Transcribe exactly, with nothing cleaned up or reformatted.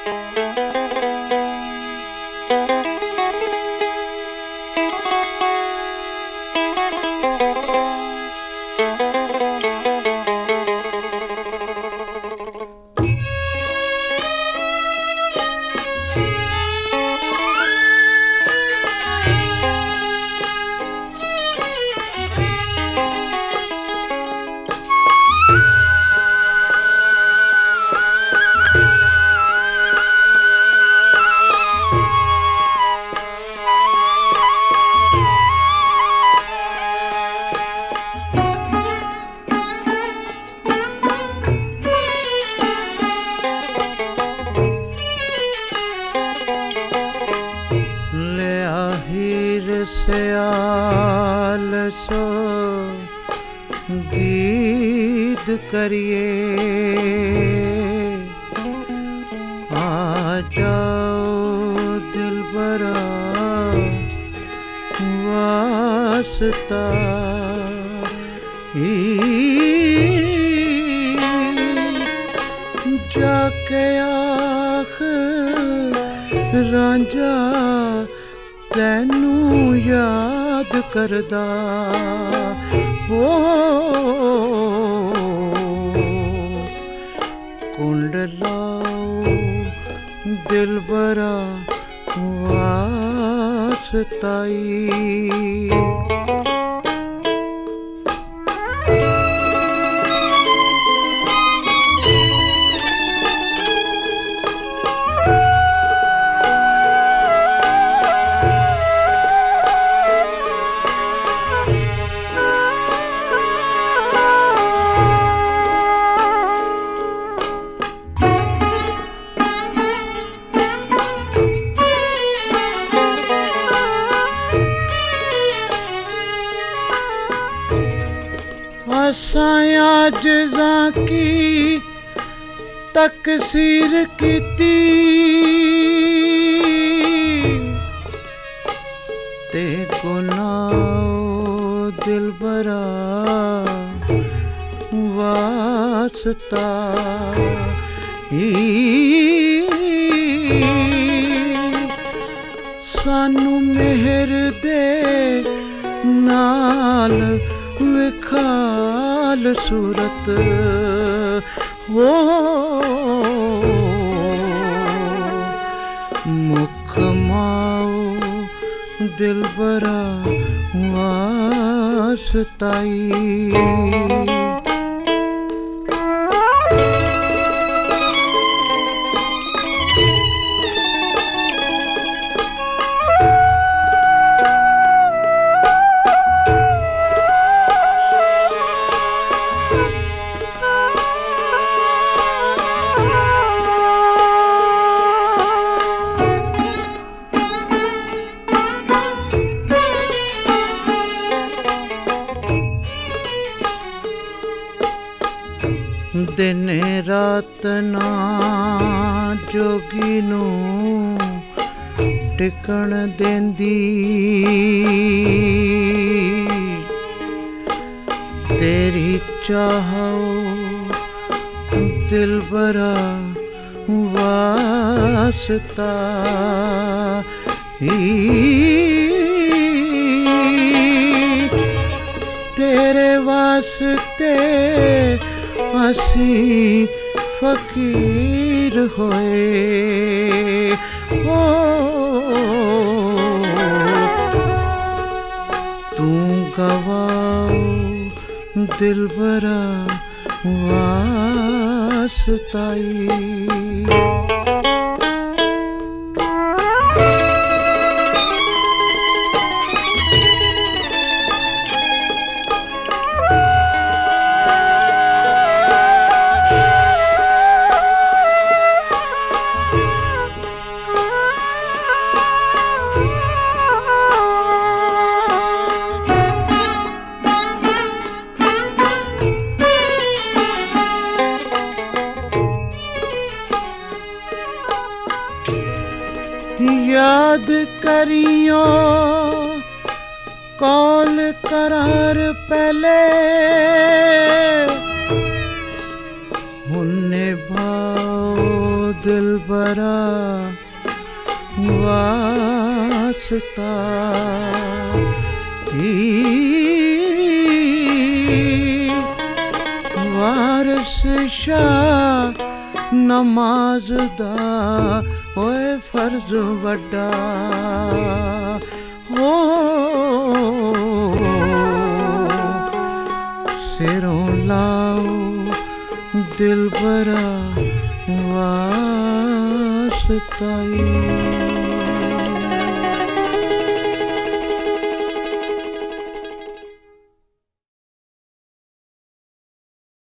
सयाल सो गीत करिए, आ जाओ दिलबरा वास्ता ही जाके आख रांझा तैनू याद करदा हो, कुंड लाओ दिलबरा वास्ताई। असां आजिज़ां की तकसीर कीती ते गुनाह दिलबरा वास्ता ही सानू मेहर दे नाल विखाल सूरत हो, मुख माओ दिलबरा वास्ताई। दिन रात ना जोगी नू टिकण देंदी, तेरी चाहो दिलबरा वास्ता ही, तेरे वास्ते असी फकीर होए हो, तू गवाओ दिलबरा वास्ताई। याद करियो कौल करार पहले, हुन्ने भाओ दिलबरा वास्ता ई वारिस शाह नमाज दा ओए फर्ज वड्डा हो सिरों लाओ दिलबरा वास्ता।